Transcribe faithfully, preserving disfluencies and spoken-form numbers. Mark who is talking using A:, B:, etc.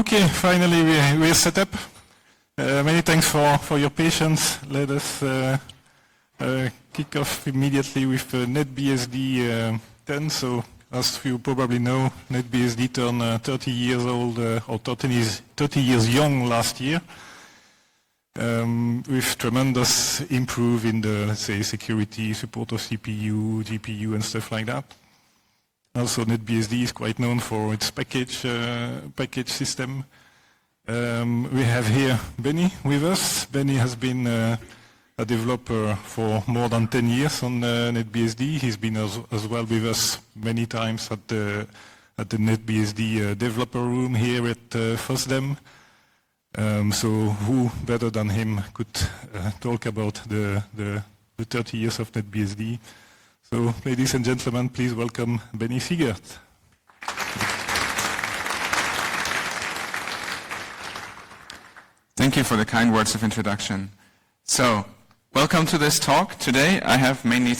A: Okay, finally we, we're set up. Uh, many thanks for, for your patience. Let us uh, uh, kick off immediately with uh, NetBSD uh, ten. So, as you probably know, NetBSD turned uh, thirty years old, uh, or thirty years young last year, um, with tremendous improve in the, let's say, security, support of C P U, G P U, and stuff like that. Also, NetBSD is quite known for its package uh, package system. Um, we have here Benny with us. Benny has been uh, a developer for more than ten years on uh, NetBSD. He's been as, as well with us many times at the at the NetBSD uh, developer room here at uh, FOSDEM. Um, so who better than him could uh, talk about the, the the thirty years of NetBSD? So, ladies and gentlemen, please welcome Benny Siegert.
B: Thank you for the kind words of introduction. So, welcome to this talk. Today I have mainly